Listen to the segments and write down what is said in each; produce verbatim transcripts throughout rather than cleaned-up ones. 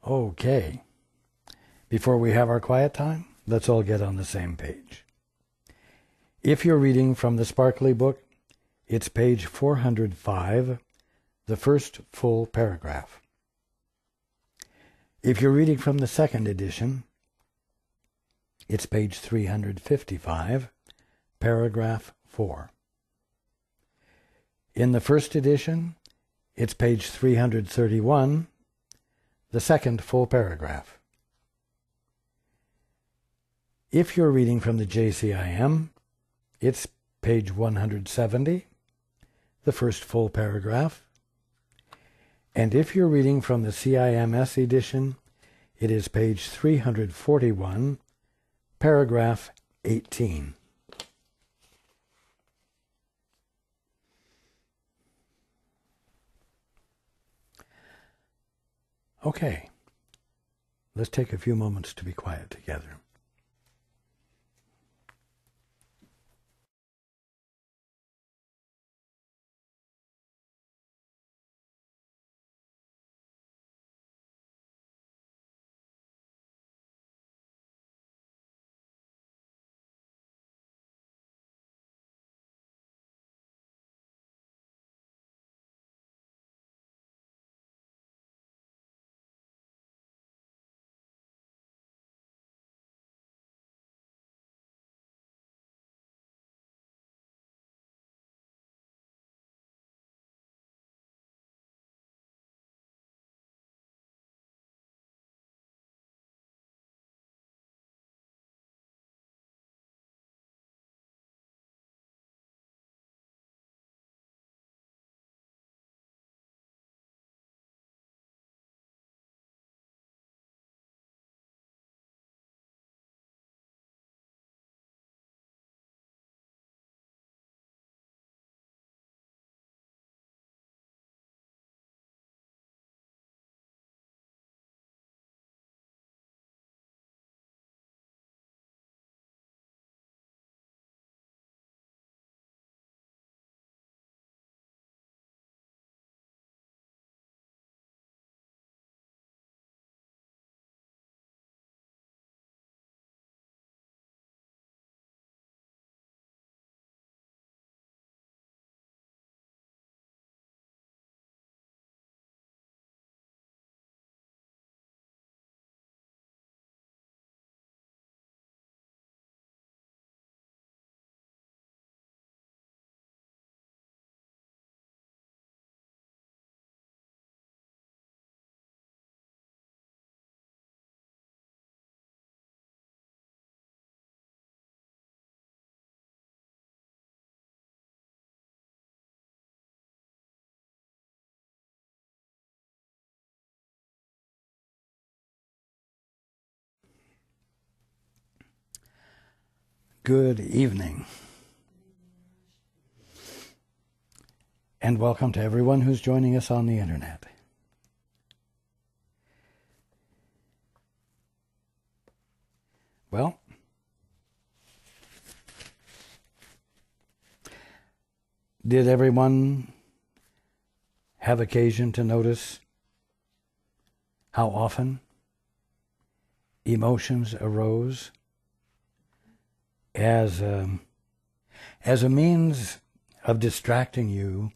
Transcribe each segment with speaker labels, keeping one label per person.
Speaker 1: Okay. Before we have our quiet time, let's all get on the same page. If you're reading from the Sparkly book, it's page four hundred five, the first full paragraph. If you're reading from the second edition, it's page three hundred fifty-five, paragraph four. In the first edition, it's page three hundred thirty-one, the second full paragraph. If you're reading from the J C I M, it's page one hundred seventy, the first full paragraph. And if you're reading from the C I M S edition, it is page three hundred forty-one, paragraph eighteen. Okay, let's take a few moments to be quiet together. Good evening, and welcome to everyone who's joining us on the internet. Well, did everyone have occasion to notice how often emotions arose as a, as a means of distracting you,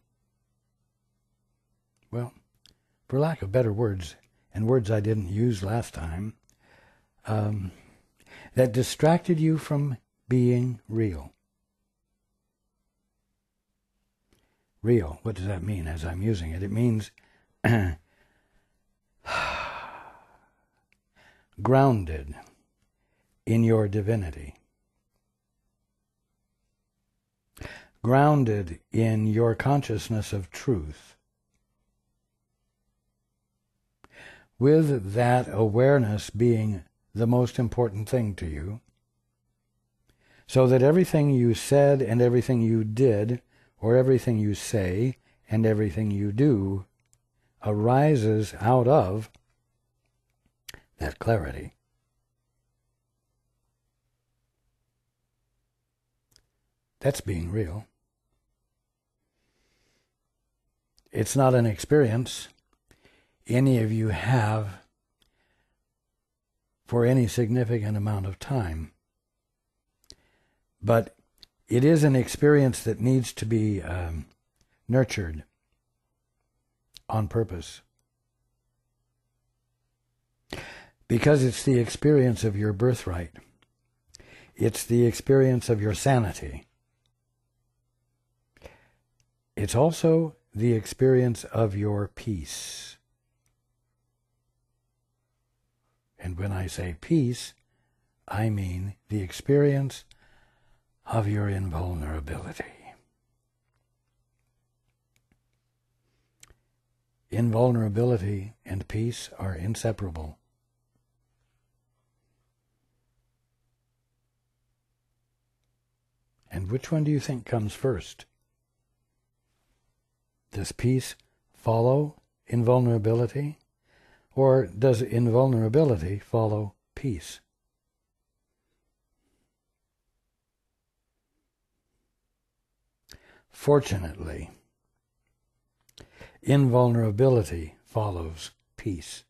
Speaker 1: well, for lack of better words, and words I didn't use last time, um, that distracted you from being real? Real, what does that mean as I'm using it? It means grounded in your divinity. Grounded in your consciousness of truth. With that awareness being the most important thing to you, so that everything you said and everything you did, or everything you say and everything you do, arises out of that clarity. That's being real. It's not an experience any of you have for any significant amount of time. But it is an experience that needs to be um, nurtured on purpose. Because it's the experience of your birthright. It's the experience of your sanity. It's also the experience of your peace. And when I say peace, I mean the experience of your invulnerability. Invulnerability and peace are inseparable. And which one do you think comes first? Does peace follow invulnerability? Or does invulnerability follow peace? Fortunately, invulnerability follows peace.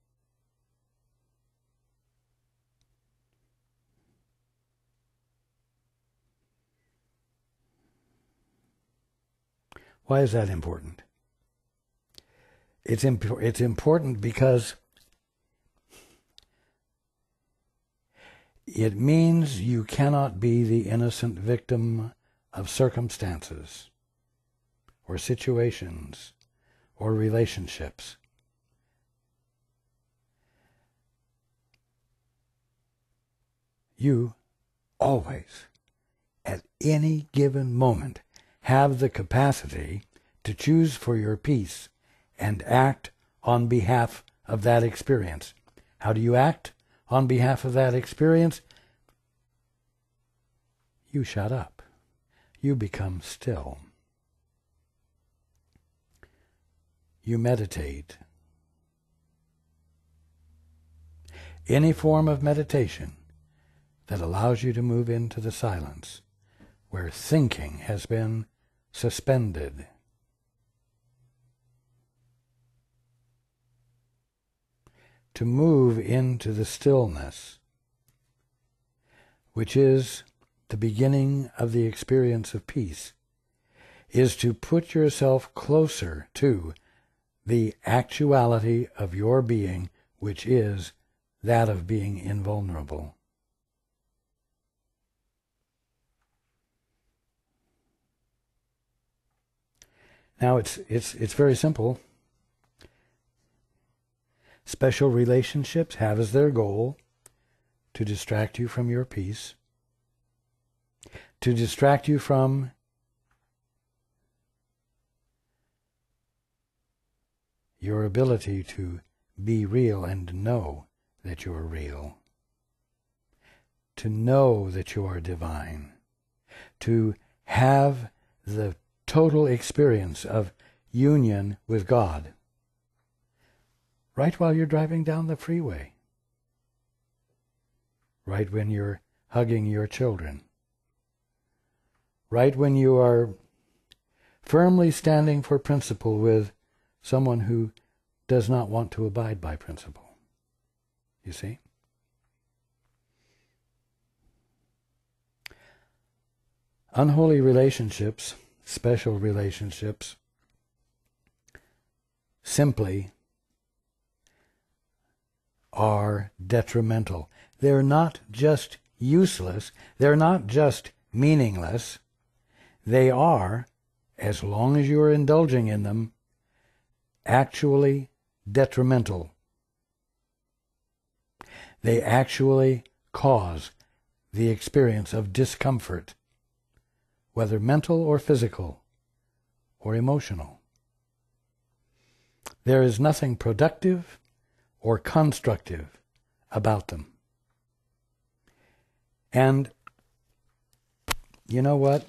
Speaker 1: Why is that important? It's, imp- it's important because it means you cannot be the innocent victim of circumstances or situations or relationships. You always, at any given moment, have the capacity to choose for your peace and act on behalf of that experience. How do you act on behalf of that experience? You shut up. You become still. You meditate. Any form of meditation that allows you to move into the silence where thinking has been suspended. To move into the stillness, which is the beginning of the experience of peace, is to put yourself closer to the actuality of your being, which is that of being invulnerable. Now it's it's it's very simple. Special relationships have as their goal to distract you from your peace, to distract you from your ability to be real and know that you are real, to know that you are divine, to have the total experience of union with God, right while you're driving down the freeway, right when you're hugging your children, right when you are firmly standing for principle with someone who does not want to abide by principle. You see? Unholy relationships, special relationships, simply are detrimental. They're not just useless, they're not just meaningless, they are, as long as you are indulging in them, actually detrimental. They actually cause the experience of discomfort, whether mental or physical or emotional. There is nothing productive or constructive about them. And you know what?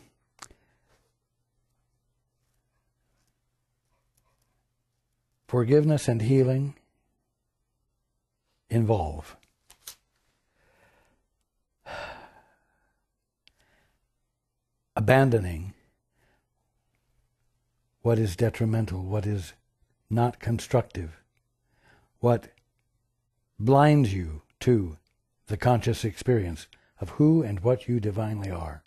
Speaker 1: Forgiveness and healing involve abandoning what is detrimental, what is not constructive, what blinds you to the conscious experience of who and what you divinely are.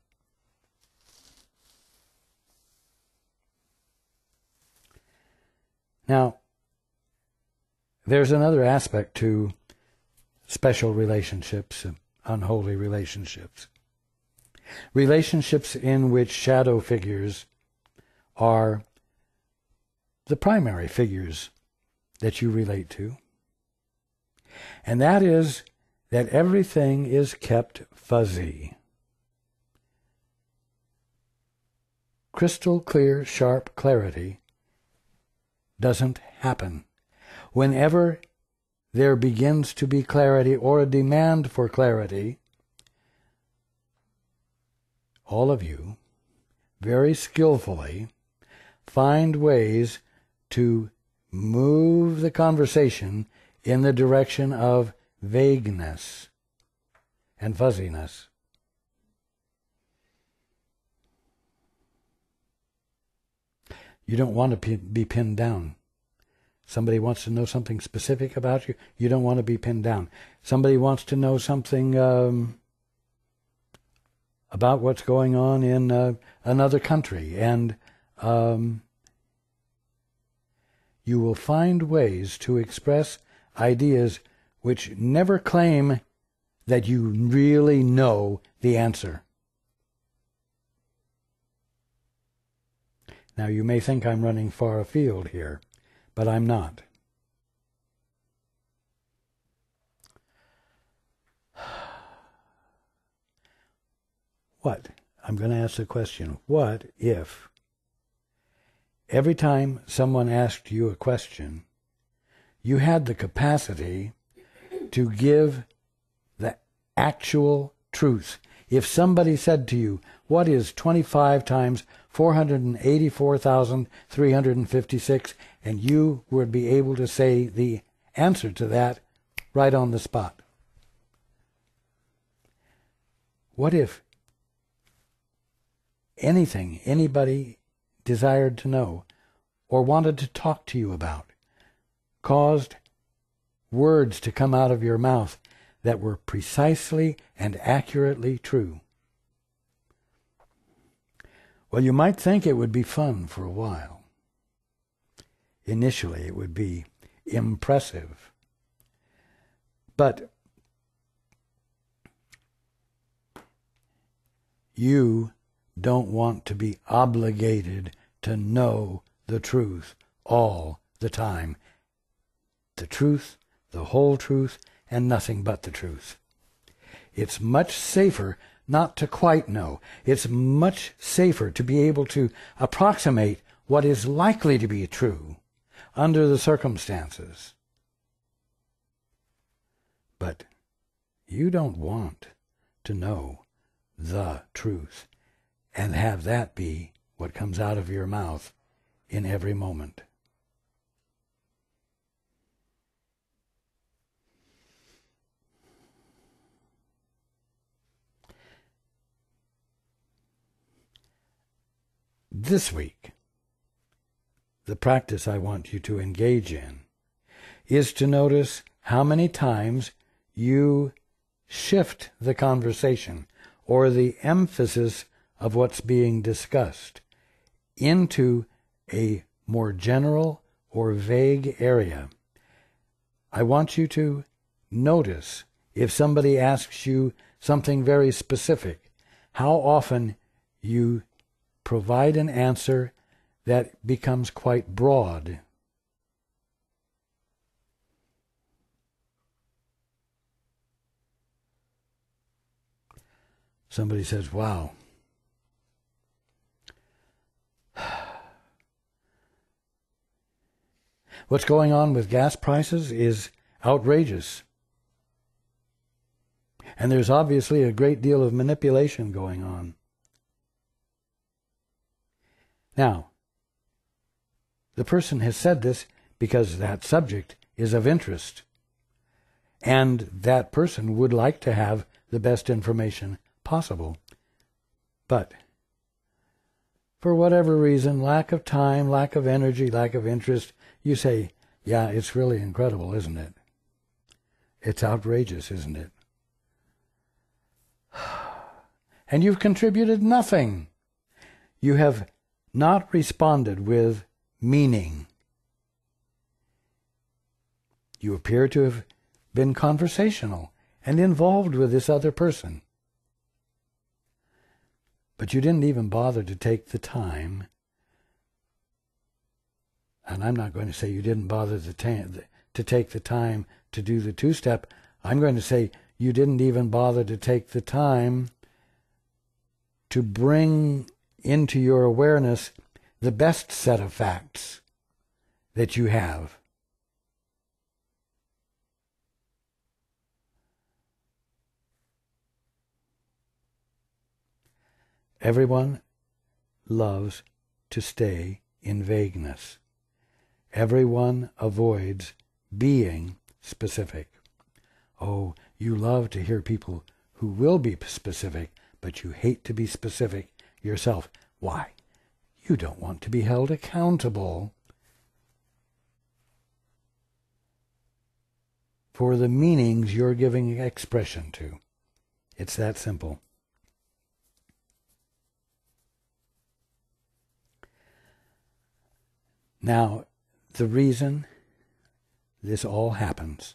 Speaker 1: Now, there's another aspect to special relationships, unholy relationships. Relationships in which shadow figures are the primary figures that you relate to. And that is that everything is kept fuzzy. Crystal clear, sharp clarity doesn't happen. Whenever there begins to be clarity or a demand for clarity, all of you very skillfully find ways to move the conversation in the direction of vagueness and fuzziness. You don't want to be pinned down. Somebody wants to know something specific about you. You don't want to be pinned down. Somebody wants to know something um, about what's going on in uh, another country, and um, you will find ways to express ideas which never claim that you really know the answer. Now, you may think I'm running far afield here, but I'm not. What? I'm going to ask the question, what if every time someone asked you a question, you had the capacity to give the actual truth? If somebody said to you, what is twenty-five times four hundred eighty-four thousand three hundred fifty-six, and you would be able to say the answer to that right on the spot. What if anything anybody desired to know or wanted to talk to you about caused words to come out of your mouth that were precisely and accurately true? Well, you might think it would be fun for a while. Initially, it would be impressive. But you don't want to be obligated to know the truth all the time. The truth, the whole truth, and nothing but the truth. It's much safer not to quite know. It's much safer to be able to approximate what is likely to be true under the circumstances. But you don't want to know the truth and have that be what comes out of your mouth in every moment. This week, the practice I want you to engage in is to notice how many times you shift the conversation or the emphasis of what's being discussed into a more general or vague area. I want you to notice if somebody asks you something very specific, how often you provide an answer that becomes quite broad. Somebody says, wow, what's going on with gas prices is outrageous. And there's obviously a great deal of manipulation going on. Now, the person has said this because that subject is of interest, and that person would like to have the best information possible. But for whatever reason, lack of time, lack of energy, lack of interest, you say, yeah, it's really incredible, isn't it? It's outrageous, isn't it? And you've contributed nothing. You have not responded with meaning. You appear to have been conversational and involved with this other person. But you didn't even bother to take the time, and I'm not going to say you didn't bother to, ta- to take the time to do the two-step. I'm going to say you didn't even bother to take the time to bring into your awareness the best set of facts that you have. Everyone loves to stay in vagueness. Everyone avoids being specific. Oh, you love to hear people who will be specific, but you hate to be specific yourself. Why? You don't want to be held accountable for the meanings you're giving expression to. It's that simple. Now, the reason this all happens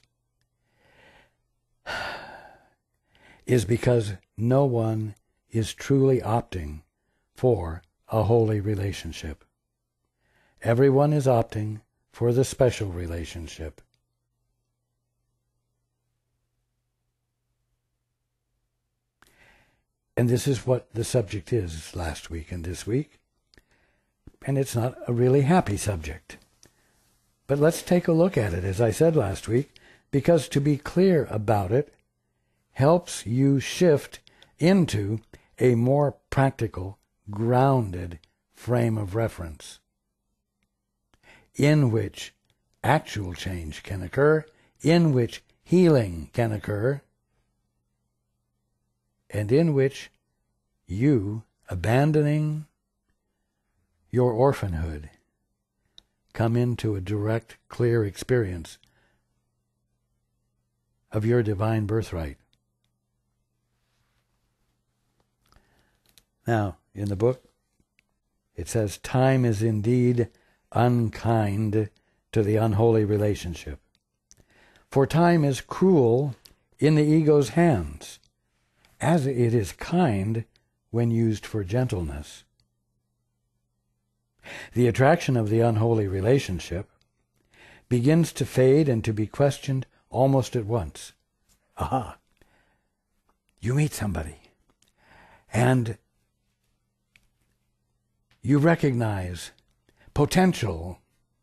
Speaker 1: is because no one is truly opting for a holy relationship. Everyone is opting for the special relationship. And this is what the subject is last week and this week. And it's not a really happy subject. But let's take a look at it, as I said last week, because to be clear about it helps you shift into a more practical, grounded frame of reference in which actual change can occur, in which healing can occur, and in which you, abandoning your orphanhood, come into a direct, clear experience of your divine birthright. Now, in the book, it says, time is indeed unkind to the unholy relationship. For time is cruel in the ego's hands, as it is kind when used for gentleness. The attraction of the unholy relationship begins to fade and to be questioned almost at once. Aha! You meet somebody, and you recognize potential,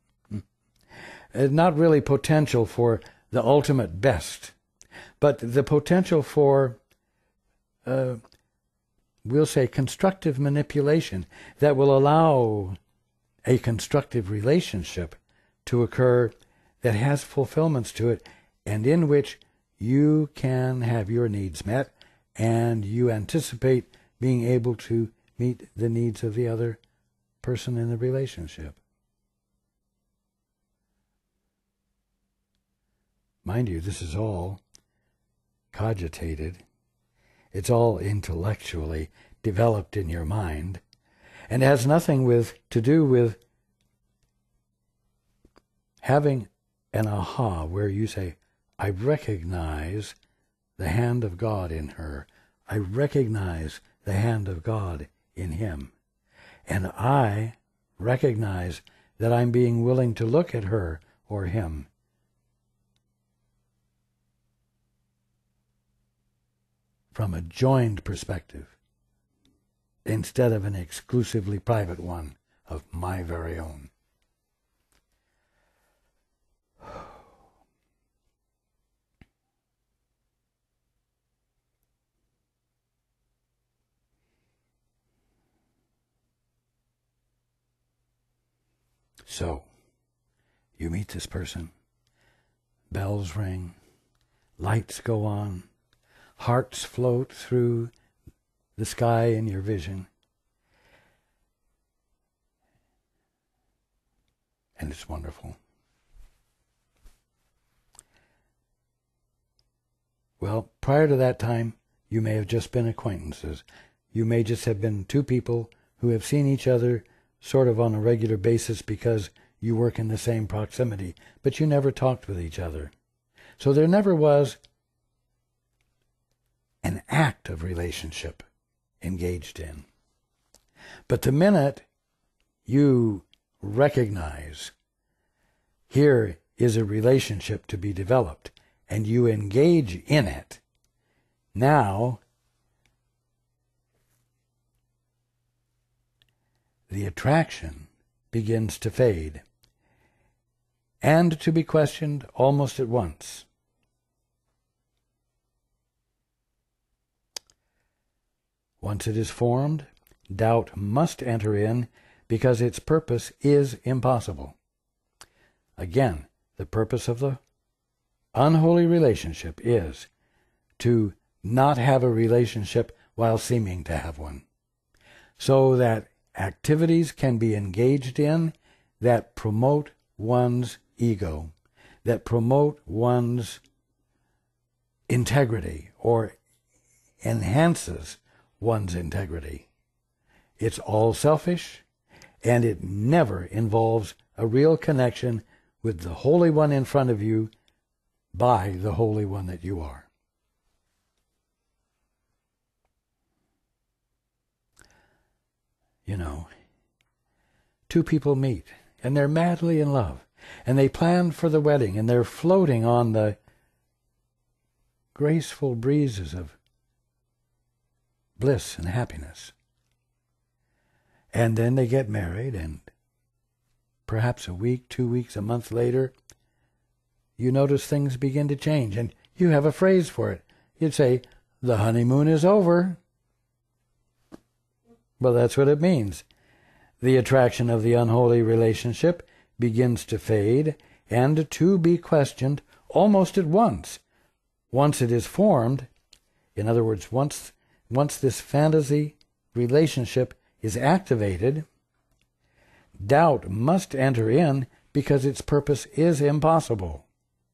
Speaker 1: not really potential for the ultimate best, but the potential for, uh, we'll say, constructive manipulation that will allow a constructive relationship to occur that has fulfillments to it and in which you can have your needs met and you anticipate being able to meet the needs of the other person in the relationship. Mind you, this is all cogitated. It's all intellectually developed in your mind, and has nothing with to do with having an aha where you say, I recognize the hand of God in her. I recognize the hand of God in him. And I recognize that I'm being willing to look at her or him from a joined perspective, instead of an exclusively private one of my very own. So, you meet this person, bells ring, lights go on, hearts float through the sky in your vision. And it's wonderful. Well, prior to that time, you may have just been acquaintances. You may just have been two people who have seen each other sort of on a regular basis because you work in the same proximity, but you never talked with each other. So there never was an act of relationship engaged in. But the minute you recognize here is a relationship to be developed, and you engage in it, now the attraction begins to fade and to be questioned almost at once. Once it is formed, doubt must enter in because its purpose is impossible. Again, the purpose of the unholy relationship is to not have a relationship while seeming to have one, so that activities can be engaged in that promote one's ego, that promote one's integrity or enhances one's integrity. It's all selfish, and it never involves a real connection with the Holy One in front of you by the Holy One that you are. You know, two people meet, and they're madly in love, and they plan for the wedding, and they're floating on the graceful breezes of bliss and happiness. And then they get married, and perhaps a week, two weeks, a month later, you notice things begin to change, and you have a phrase for it. You'd say, the honeymoon is over. Well, that's what it means. The attraction of the unholy relationship begins to fade and to be questioned almost at once. Once it is formed, in other words, once, once this fantasy relationship is activated, doubt must enter in because its purpose is impossible.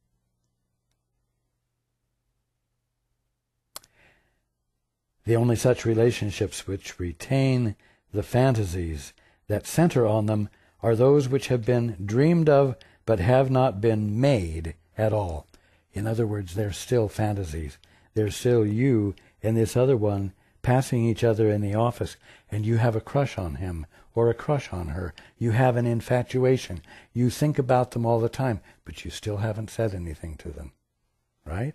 Speaker 1: The only such relationships which retain the fantasies that center on them are those which have been dreamed of but have not been made at all. In other words, they're still fantasies. They're still you and this other one passing each other in the office, and you have a crush on him or a crush on her. You have an infatuation. You think about them all the time, but you still haven't said anything to them. Right?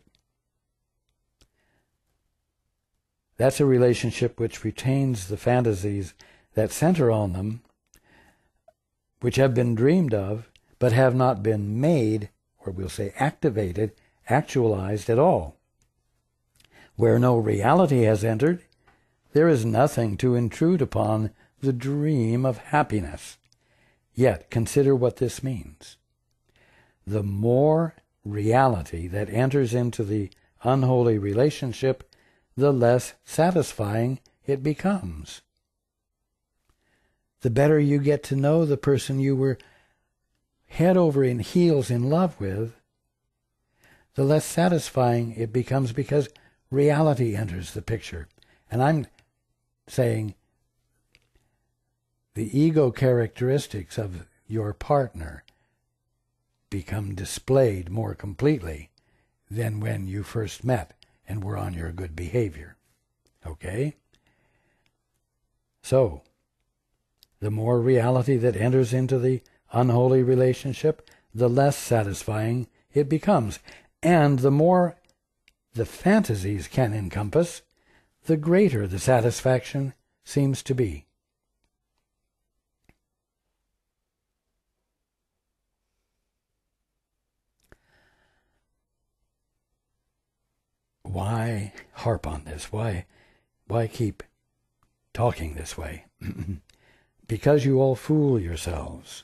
Speaker 1: That's a relationship which retains the fantasies that center on them, which have been dreamed of, but have not been made, or we'll say activated, actualized at all. Where no reality has entered, there is nothing to intrude upon the dream of happiness. Yet, consider what this means. The more reality that enters into the unholy relationship, the less satisfying it becomes. The better you get to know the person you were head over in heels in love with, the less satisfying it becomes because reality enters the picture. And I'm saying the ego characteristics of your partner become displayed more completely than when you first met and were on your good behavior. Okay? So, the more reality that enters into the unholy relationship, the less satisfying it becomes. And the more the fantasies can encompass, the greater the satisfaction seems to be. Why harp on this? Why, why keep talking this way? Because you all fool yourselves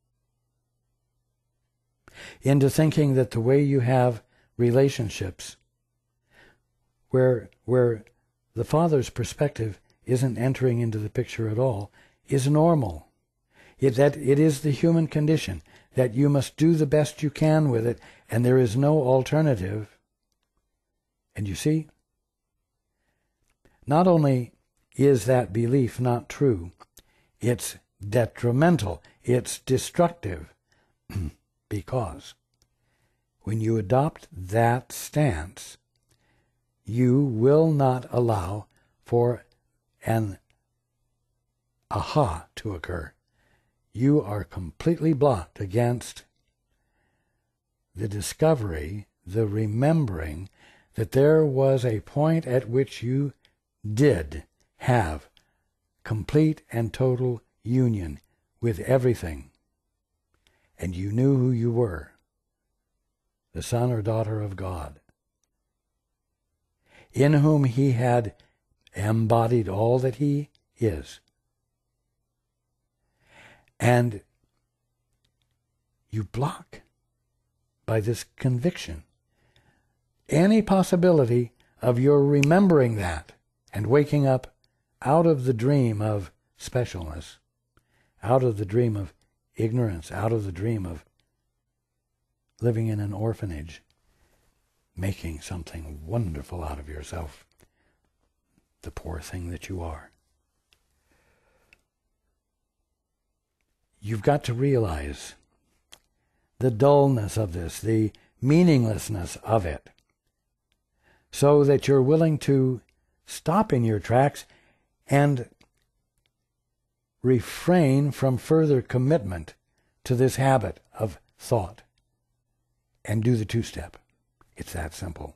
Speaker 1: into thinking that the way you have relationships, where where the father's perspective isn't entering into the picture at all, is normal. It, that it is the human condition, that you must do the best you can with it, and there is no alternative And you see, not only is that belief not true, it's detrimental, it's destructive, because when you adopt that stance, you will not allow for an aha to occur. You are completely blocked against the discovery, the remembering that there was a point at which you did have complete and total union with everything, and you knew who you were, the son or daughter of God, in whom he had embodied all that he is. And you block, by this conviction, any possibility of your remembering that and waking up out of the dream of specialness, out of the dream of ignorance, out of the dream of living in an orphanage, making something wonderful out of yourself, the poor thing that you are. You've got to realize the dullness of this, the meaninglessness of it, so that you're willing to stop in your tracks and refrain from further commitment to this habit of thought and do the two-step. It's that simple.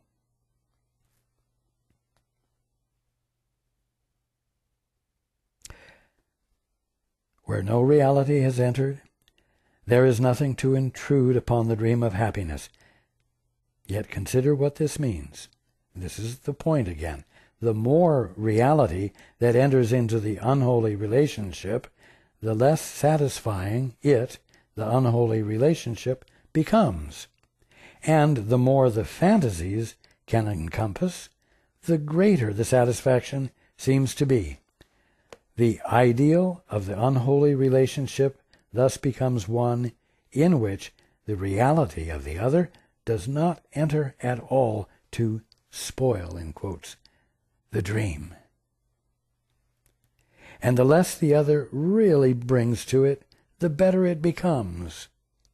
Speaker 1: Where no reality has entered, there is nothing to intrude upon the dream of happiness. Yet consider what this means. This is the point again. The more reality that enters into the unholy relationship, the less satisfying it, the unholy relationship, becomes. And the more the fantasies can encompass, the greater the satisfaction seems to be. The ideal of the unholy relationship thus becomes one in which the reality of the other does not enter at all to spoil, in quotes, the dream. And the less the other really brings to it, the better it becomes.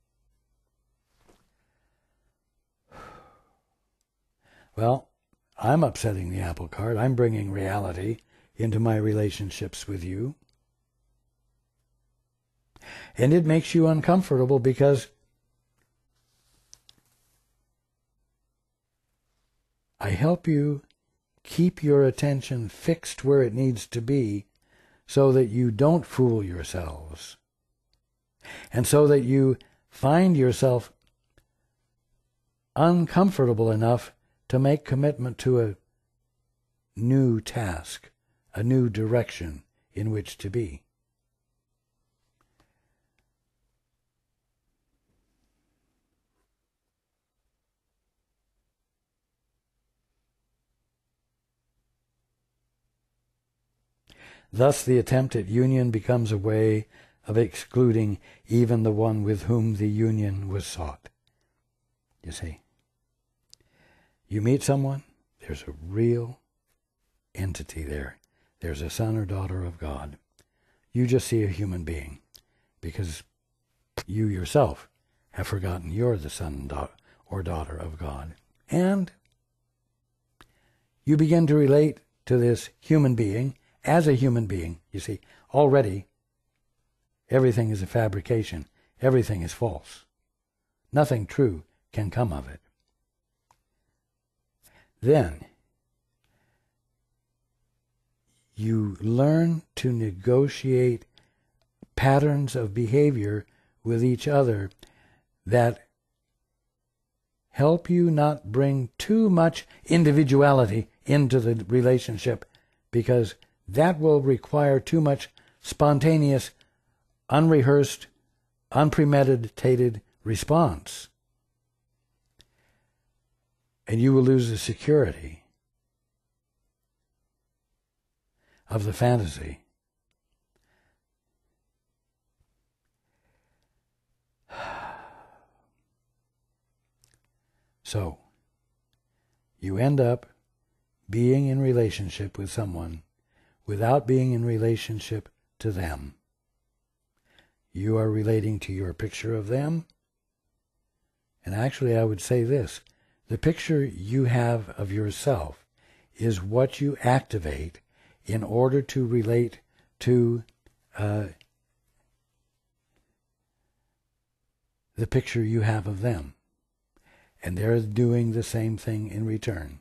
Speaker 1: Well, I'm upsetting the apple cart. I'm bringing reality into my relationships with you. And it makes you uncomfortable because I help you keep your attention fixed where it needs to be so that you don't fool yourselves. And so that you find yourself uncomfortable enough to make commitment to a new task, a new direction in which to be. Thus the attempt at union becomes a way of excluding even the one with whom the union was sought. You see, you meet someone, there's a real entity there. There's a son or daughter of God. You just see a human being because you yourself have forgotten you're the son or daughter of God. And you begin to relate to this human being as a human being. You see, already everything is a fabrication. Everything is false. Nothing true can come of it. Then you learn to negotiate patterns of behavior with each other that help you not bring too much individuality into the relationship, because that will require too much spontaneous, unrehearsed, unpremeditated response. And you will lose the security of the fantasy. So, you end up being in relationship with someone without being in relationship to them. You are relating to your picture of them. And actually, I would say this. The picture you have of yourself is what you activate in order to relate to uh, the picture you have of them. And they're doing the same thing in return.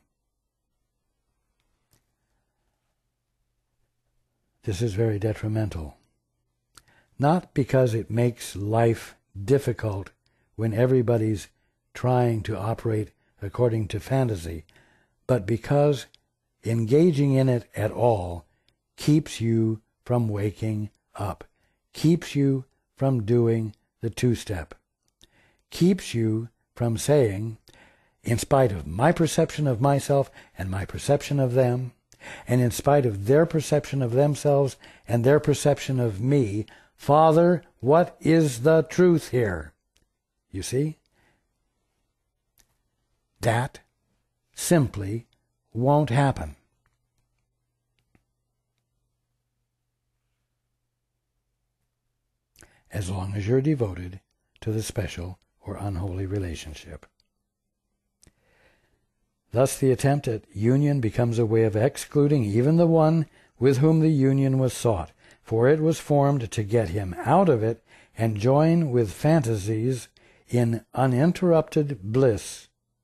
Speaker 1: This is very detrimental. Not because it makes life difficult when everybody's trying to operate according to fantasy, but because engaging in it at all keeps you from waking up, keeps you from doing the two-step, keeps you from saying, in spite of my perception of myself and my perception of them, and in spite of their perception of themselves and their perception of me, Father, what is the truth here? You see? That simply won't happen. As long as you're devoted to the special or unholy relationship. Thus the attempt at union becomes a way of excluding even the one with whom the union was sought, for it was formed to get him out of it and join with fantasies in uninterrupted bliss.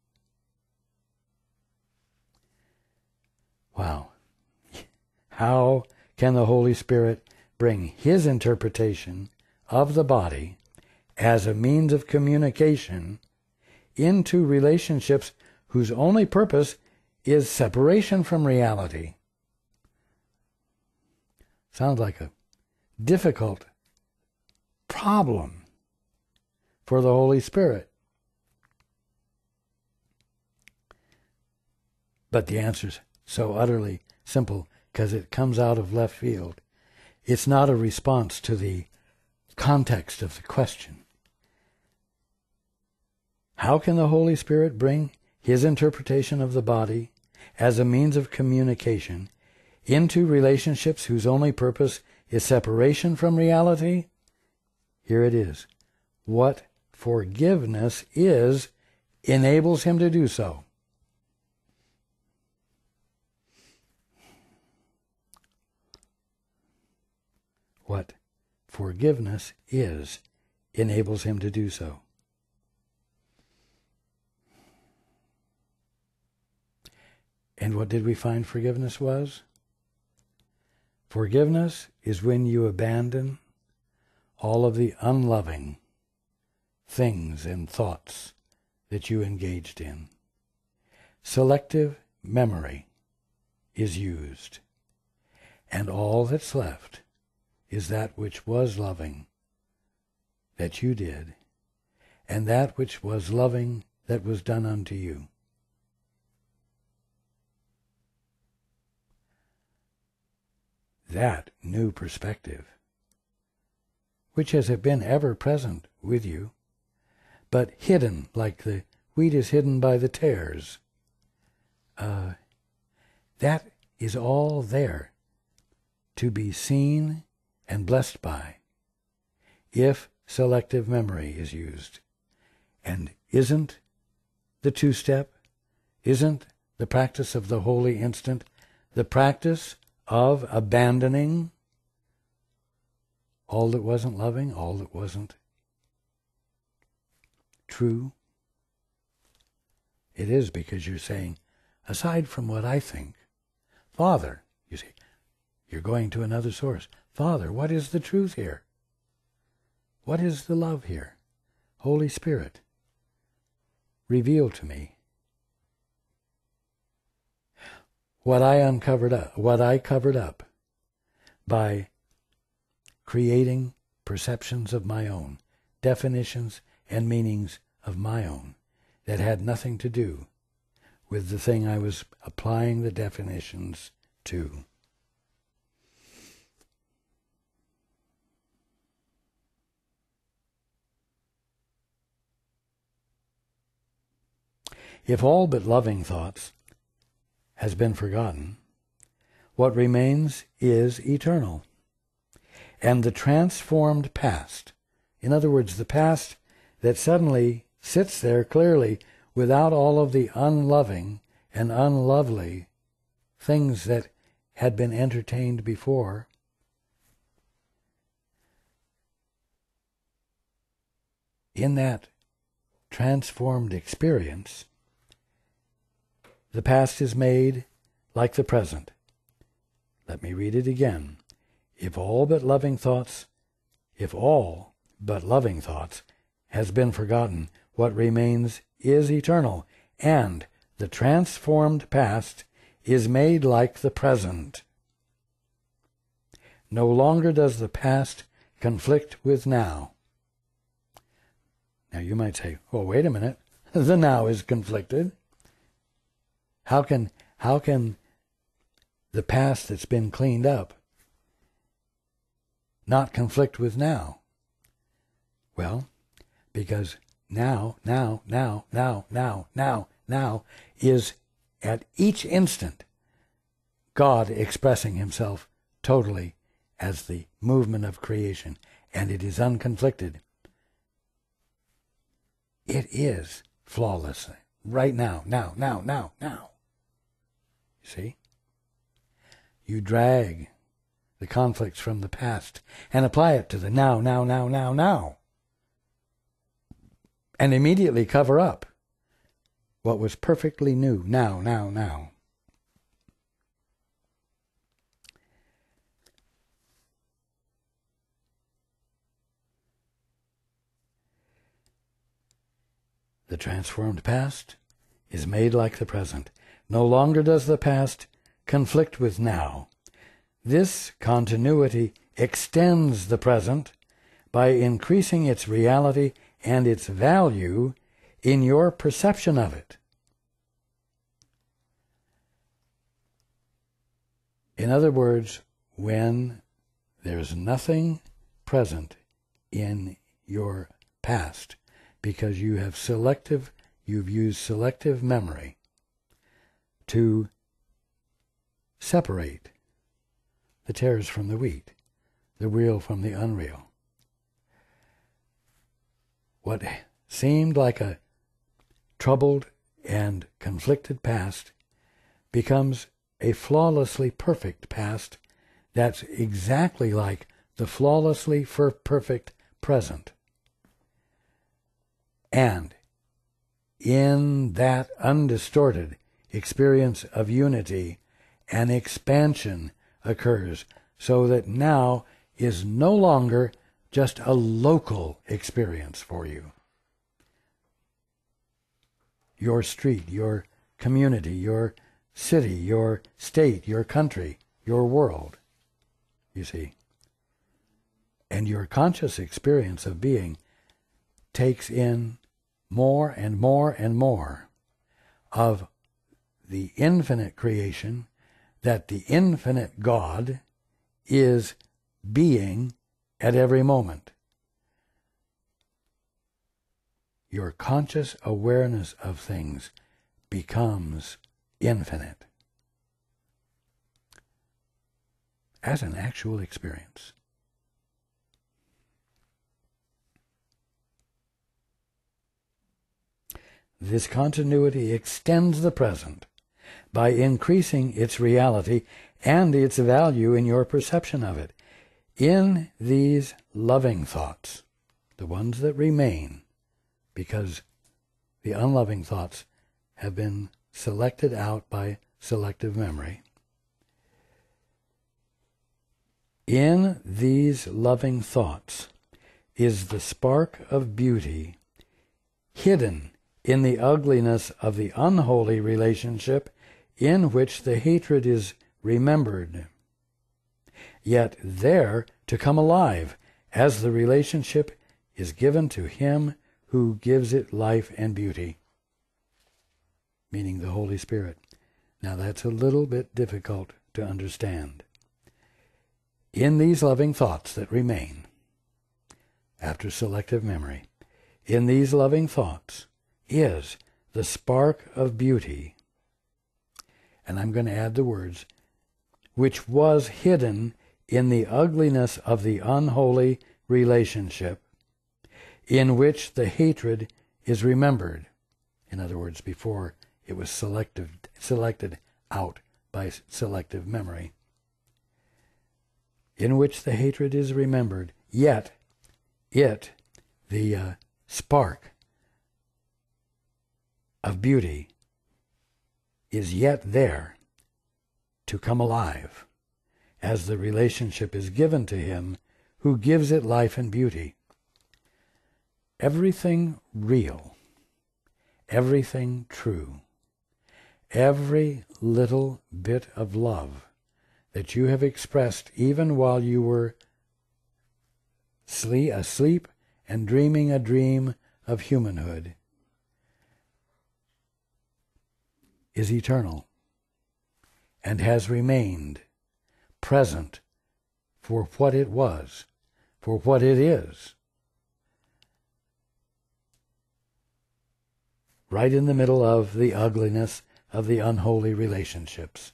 Speaker 1: Wow. How can the Holy Spirit bring His interpretation of the body as a means of communication into relationships whose only purpose is separation from reality? Sounds like a difficult problem for the Holy Spirit. But the answer's so utterly simple because it comes out of left field. It's not a response to the context of the question. How can the Holy Spirit bring His interpretation of the body as a means of communication into relationships whose only purpose is separation from reality? Here it is. What forgiveness is enables Him to do so. What forgiveness is enables Him to do so. And what did we find forgiveness was? Forgiveness is when you abandon all of the unloving things and thoughts that you engaged in. Selective memory is used, and all that's left is that which was loving that you did, and that which was loving that was done unto you. That new perspective, which has been ever present with you, but hidden like the wheat is hidden by the tares, uh, that is all there to be seen and blessed by, if selective memory is used. And isn't the two-step, isn't the practice of the holy instant the practice of abandoning all that wasn't loving, all that wasn't true? It is, because you're saying, aside from what I think, Father, you see, you're going to another source. Father, what is the truth here? What is the love here? Holy Spirit, reveal to me what I uncovered up, what I covered up by creating perceptions of my own, definitions and meanings of my own that had nothing to do with the thing I was applying the definitions to. If all but loving thoughts has been forgotten. What remains is eternal. And the transformed past, in other words, the past that suddenly sits there clearly without all of the unloving and unlovely things that had been entertained before, in that transformed experience, the past is made like the present. Let me read it again. If all but loving thoughts, if all but loving thoughts has been forgotten, what remains is eternal, and the transformed past is made like the present. No longer does the past conflict with now. Now you might say, oh, wait a minute, the now is conflicted. How can, how can the past that's been cleaned up not conflict with now? Well, because now, now, now, now, now, now, now is at each instant God expressing himself totally as the movement of creation, and it is unconflicted. It is flawless right now, now, now, now, now. You see? You drag the conflicts from the past and apply it to the now, now, now, now, now. And immediately cover up what was perfectly new, now, now, now. The transformed past is made like the present. No longer does the past conflict with now. This continuity extends the present by increasing its reality and its value in your perception of it. In other words, when there's nothing present in your past, because you have selective, you've used selective memory to separate the tares from the wheat, the real from the unreal. What seemed like a troubled and conflicted past becomes a flawlessly perfect past that's exactly like the flawlessly perfect present. And in that undistorted experience of unity, an expansion occurs, so that now is no longer just a local experience for you. Your street, your community, your city, your state, your country, your world, you see. And your conscious experience of being takes in more and more and more of the infinite creation that the infinite God is being at every moment. Your conscious awareness of things becomes infinite as an actual experience. This continuity extends the present by increasing its reality and its value in your perception of it. In these loving thoughts, the ones that remain, because the unloving thoughts have been selected out by selective memory, in these loving thoughts is the spark of beauty hidden in the ugliness of the unholy relationship in which the hatred is remembered, yet there to come alive as the relationship is given to him who gives it life and beauty, meaning the Holy Spirit. Now that's a little bit difficult to understand. In these loving thoughts that remain after selective memory, in these loving thoughts is the spark of beauty, and I'm going to add the words, which was hidden in the ugliness of the unholy relationship in which the hatred is remembered. In other words, before it was selective, selected out by selective memory. In which the hatred is remembered, yet it, the uh, spark of beauty, is yet there to come alive as the relationship is given to him who gives it life and beauty. Everything real, everything true, every little bit of love that you have expressed even while you were asleep and dreaming a dream of humanhood is eternal and has remained present for what it was, for what it is. Right in the middle of the ugliness of the unholy relationships.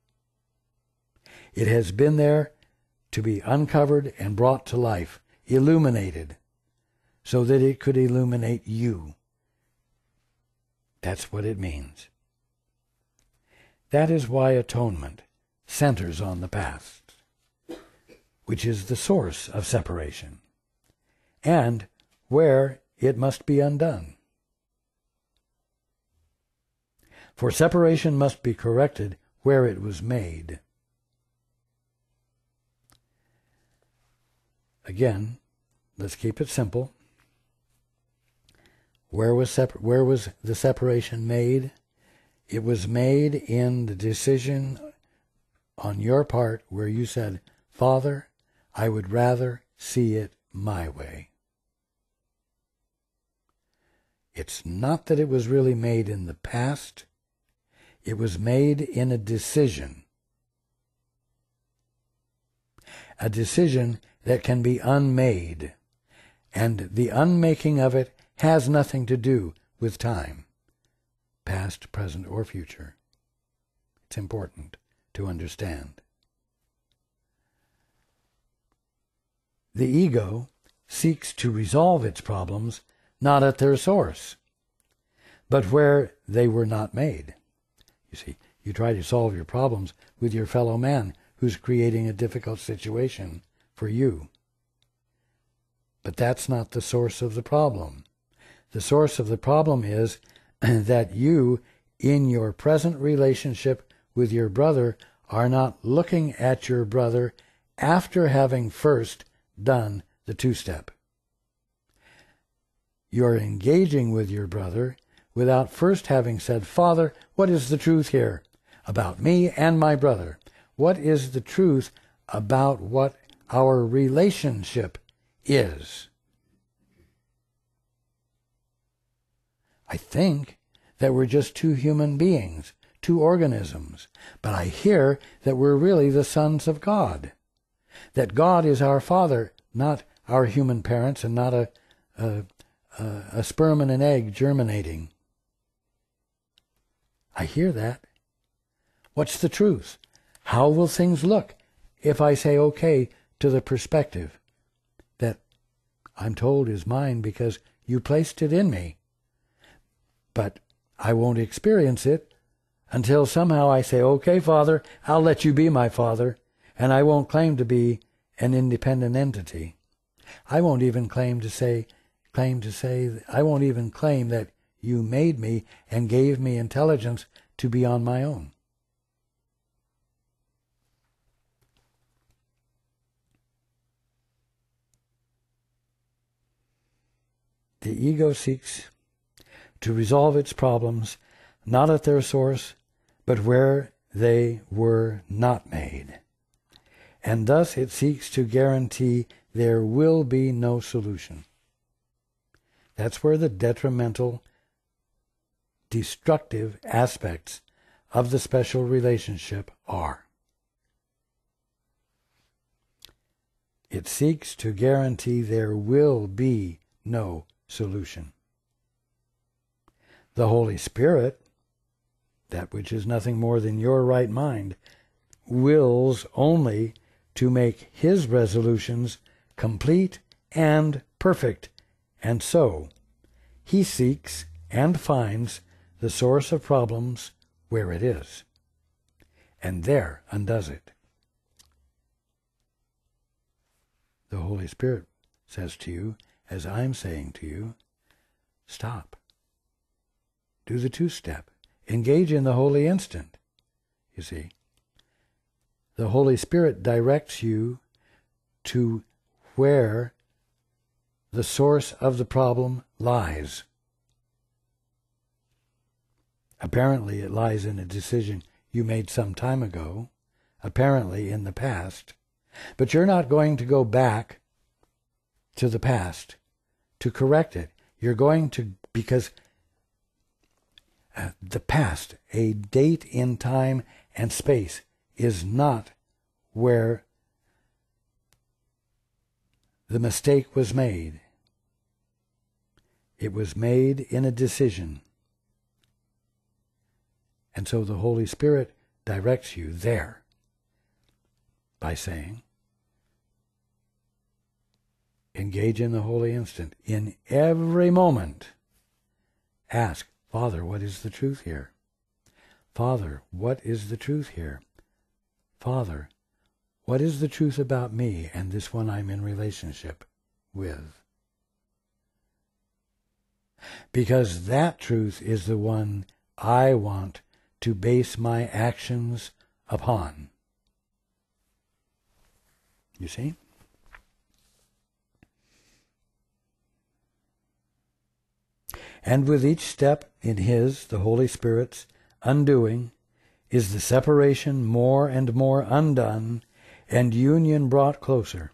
Speaker 1: It has been there to be uncovered and brought to life, illuminated, so that it could illuminate you. That's what it means. That is why atonement centers on the past, which is the source of separation, and where it must be undone. For separation must be corrected where it was made. Again, let's keep it simple. Where was separ- where was the separation made? It was made in the decision on your part where you said, Father, I would rather see it my way. It's not that it was really made in the past. It was made in a decision. A decision that can be unmade. And the unmaking of it has nothing to do with time, past, present, or future. It's important to understand. The ego seeks to resolve its problems not at their source, but where they were not made. You see, you try to solve your problems with your fellow man who's creating a difficult situation for you. But that's not the source of the problem. The source of the problem is that you, in your present relationship with your brother, are not looking at your brother after having first done the two-step. You're engaging with your brother without first having said, Father, what is the truth here about me and my brother? What is the truth about what our relationship is? I think that we're just two human beings, two organisms, but I hear that we're really the sons of God, that God is our Father, not our human parents and not a, a, a, a sperm and an egg germinating. I hear that. What's the truth? How will things look if I say okay to the perspective that I'm told is mine because you placed it in me? But I won't experience it until somehow I say, okay, Father, I'll let you be my Father, and I won't claim to be an independent entity. I won't even claim to say, claim to say, I won't even claim that you made me and gave me intelligence to be on my own. The ego seeks to resolve its problems not at their source, but where they were not made. And thus it seeks to guarantee there will be no solution. That's where the detrimental, destructive aspects of the special relationship are. It seeks to guarantee there will be no solution. The Holy Spirit that which is nothing more than your right mind, wills only to make his resolutions complete and perfect, and so he seeks and finds the source of problems where it is, and there undoes it. The Holy Spirit says to you, as I'm saying to you, stop. Do the two-step. Engage in the holy instant. You see, the Holy Spirit directs you to where the source of the problem lies. Apparently it lies in a decision you made some time ago, apparently in the past, but you're not going to go back to the past to correct it. You're going to, because uh, the past, a date in time and space, is not where the mistake was made. It was made in a decision. And so the Holy Spirit directs you there by saying, engage in the holy instant. In every moment, ask, Father, what is the truth here? Father, what is the truth here? Father, what is the truth about me and this one I'm in relationship with? Because that truth is the one I want to base my actions upon. You see? And with each step in his, the Holy Spirit's, undoing, is the separation more and more undone and union brought closer.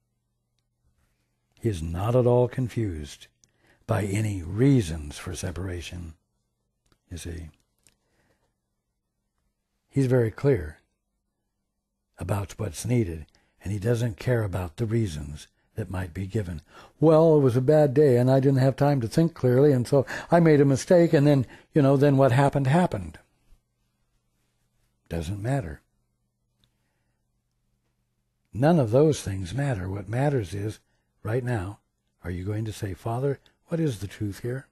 Speaker 1: He is not at all confused by any reasons for separation, you see. He's very clear about what's needed, and he doesn't care about the reasons that might be given. Well, it was a bad day, and I didn't have time to think clearly, and so I made a mistake, and then, you know, then what happened, happened. Doesn't matter. None of those things matter. What matters is, right now, are you going to say, Father, what is the truth here?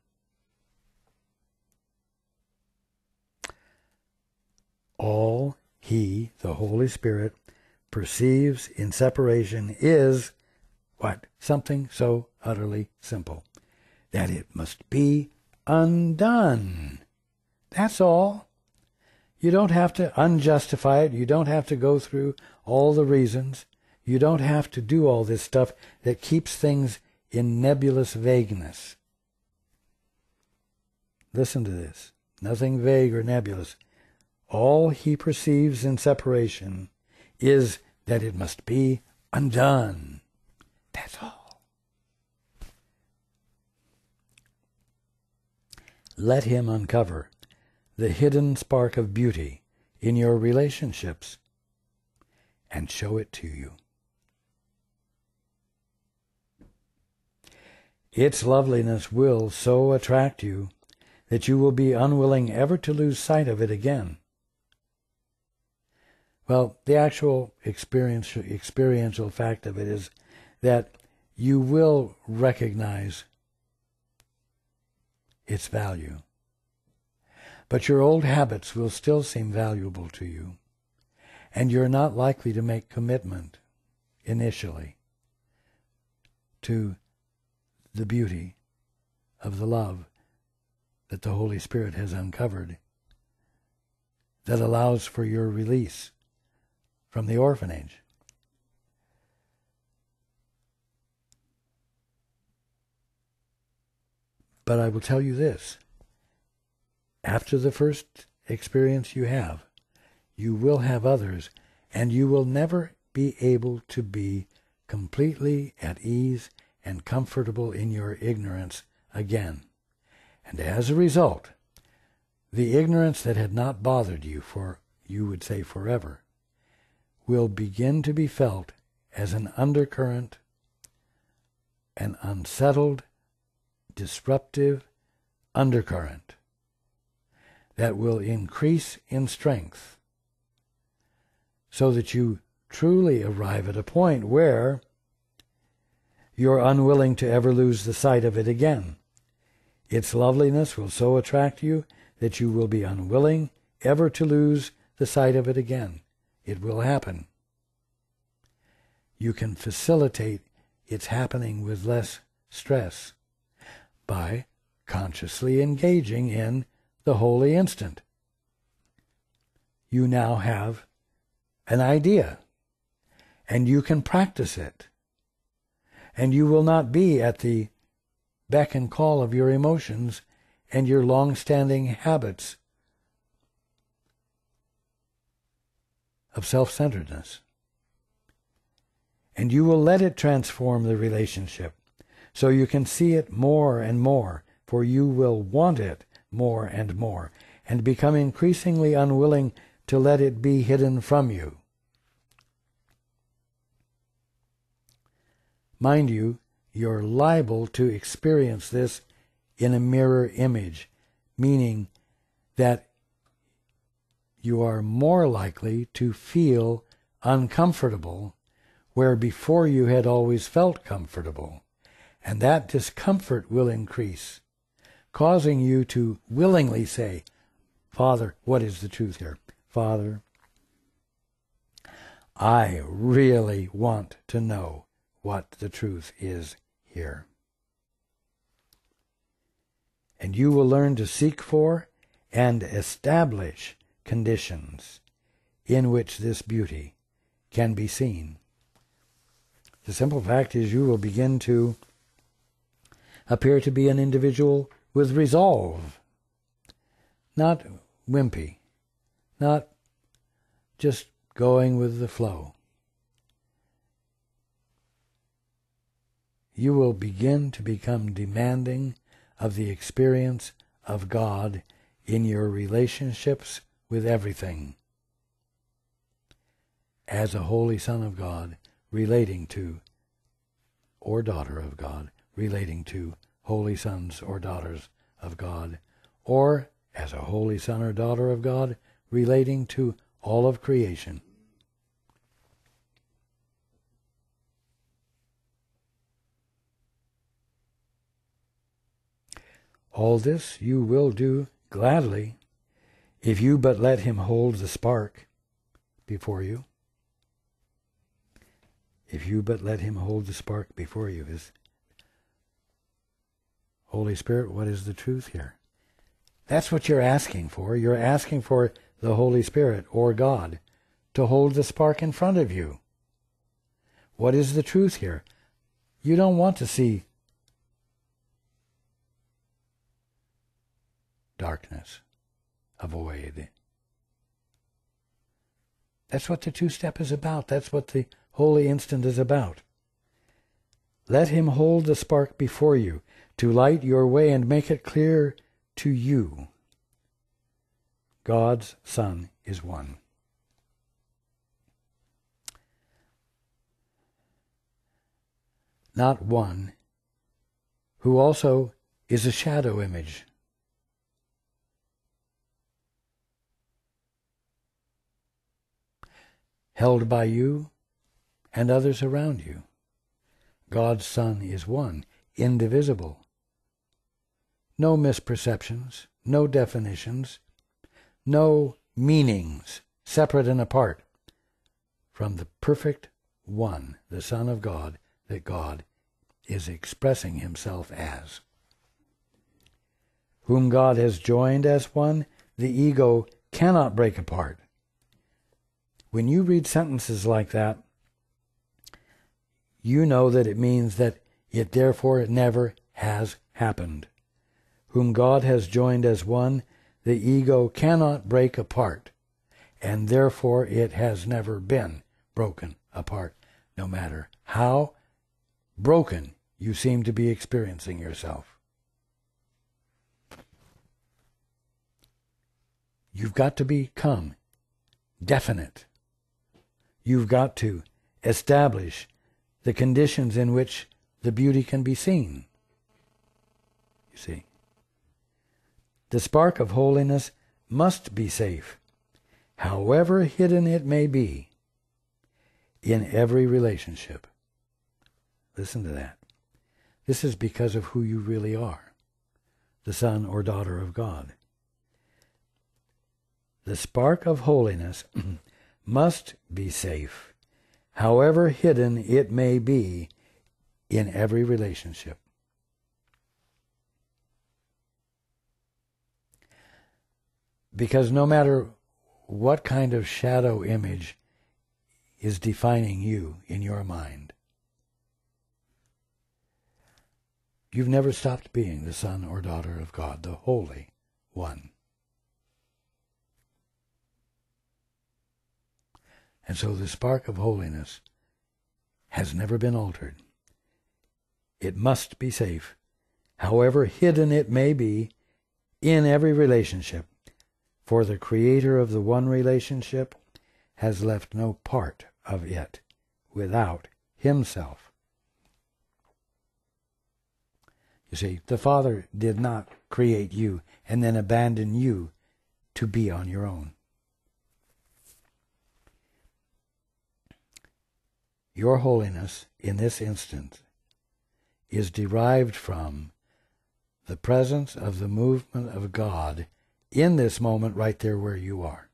Speaker 1: All he, the Holy Spirit, perceives in separation is what? Something so utterly simple, that it must be undone. That's all. You don't have to unjustify it. You don't have to go through all the reasons. You don't have to do all this stuff that keeps things in nebulous vagueness. Listen to this. Nothing vague or nebulous. All he perceives in separation is that it must be undone. That's all. Let him uncover the hidden spark of beauty in your relationships and show it to you. Its loveliness will so attract you that you will be unwilling ever to lose sight of it again. Well, the actual experience, experiential fact of it is that you will recognize its value. But your old habits will still seem valuable to you, and you're not likely to make commitment initially to the beauty of the love that the Holy Spirit has uncovered that allows for your release from the orphanage. But I will tell you this. After the first experience you have, you will have others, and you will never be able to be completely at ease and comfortable in your ignorance again. And as a result, the ignorance that had not bothered you for, you would say, forever, will begin to be felt as an undercurrent, an unsettled, disruptive undercurrent that will increase in strength, so that you truly arrive at a point where you're unwilling to ever lose the sight of it again. Its loveliness will so attract you that you will be unwilling ever to lose the sight of it again. It will happen. You can facilitate its happening with less stress by consciously engaging in the holy instant. You now have an idea, and you can practice it, and you will not be at the beck and call of your emotions and your long-standing habits of self-centeredness. And you will let it transform the relationship, so you can see it more and more, for you will want it more and more, and become increasingly unwilling to let it be hidden from you. Mind you, you're liable to experience this in a mirror image, meaning that you are more likely to feel uncomfortable where before you had always felt comfortable, and that discomfort will increase, causing you to willingly say, Father, what is the truth here? Father, I really want to know what the truth is here. And you will learn to seek for and establish conditions in which this beauty can be seen. The simple fact is you will begin to appear to be an individual with resolve, not wimpy, not just going with the flow. You will begin to become demanding of the experience of God in your relationships with everything, as a holy son of God relating to, or daughter of God, relating to holy sons or daughters of God, or as a holy son or daughter of God relating to all of creation. All this you will do gladly if you but let him hold the spark before you. If you but let him hold the spark before you. Is Holy Spirit, what is the truth here? That's what you're asking for. You're asking for the Holy Spirit, or God, to hold the spark in front of you. What is the truth here? You don't want to see darkness. Avoid. That's what the two-step is about. That's what the holy instant is about. Let him hold the spark before you to light your way and make it clear to you. God's Son is one. Not one, who also is a shadow image. Held by you and others around you. God's Son is one, indivisible. No misperceptions, no definitions, no meanings, separate and apart from the perfect one, the Son of God, that God is expressing himself as. Whom God has joined as one, the ego cannot break apart. When you read sentences like that, you know that it means that it therefore never has happened. Whom God has joined as one, the ego cannot break apart, and therefore it has never been broken apart, no matter how broken you seem to be experiencing yourself. You've got to become definite. You've got to establish the conditions in which the beauty can be seen. You see, the spark of holiness must be safe, however hidden it may be, in every relationship. Listen to that. This is because of who you really are, the son or daughter of God. The spark of holiness must be safe, however hidden it may be, in every relationship. Because no matter what kind of shadow image is defining you in your mind, you've never stopped being the son or daughter of God, the Holy One. And so the spark of holiness has never been altered. It must be safe, however hidden it may be, in every relationship, for the creator of the one relationship has left no part of it without himself. You see, the Father did not create you and then abandon you to be on your own. Your holiness in this instant is derived from the presence of the movement of God in this moment right there where you are.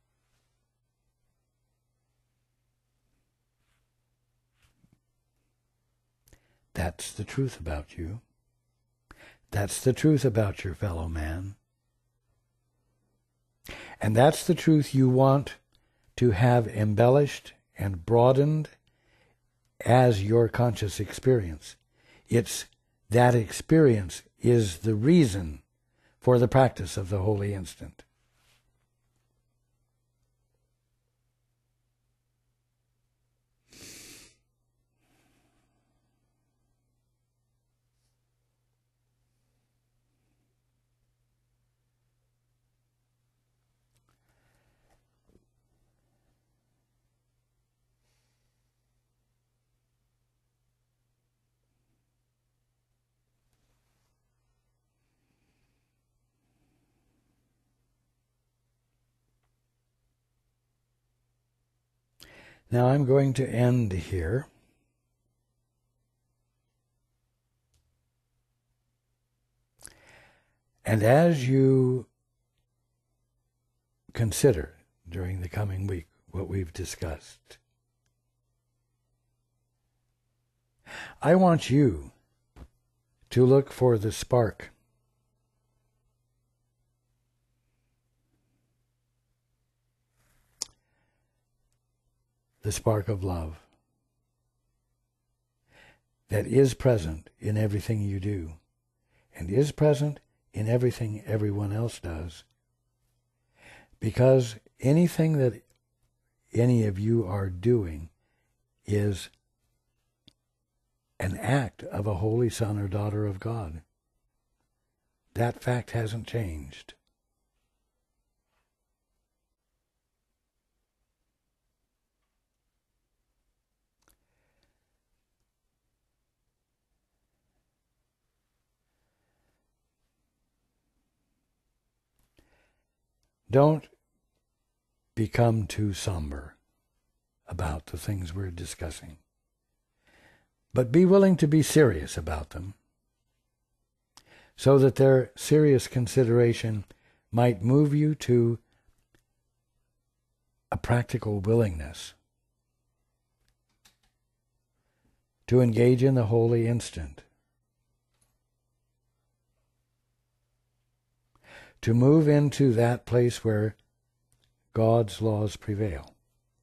Speaker 1: That's the truth about you. That's the truth about your fellow man. And that's the truth you want to have embellished and broadened as your conscious experience. It's that experience is the reason for the practice of the holy instant. Now I'm going to end here. And as you consider during the coming week what we've discussed, I want you to look for the spark the spark of love that is present in everything you do and is present in everything everyone else does. Because anything that any of you are doing is an act of a holy son or daughter of God. That fact hasn't changed. Don't become too somber about the things we're discussing, but be willing to be serious about them so that their serious consideration might move you to a practical willingness to engage in the holy instant, to move into that place where God's laws prevail,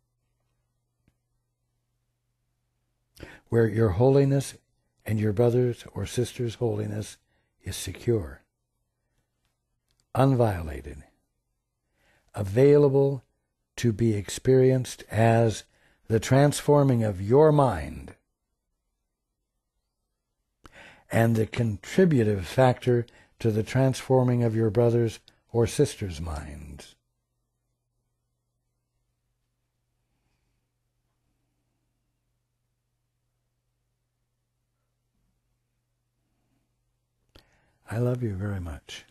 Speaker 1: where your holiness and your brother's or sister's holiness is secure, unviolated, available to be experienced as the transforming of your mind and the contributive factor to the transforming of your brother's or sister's minds. I love you very much.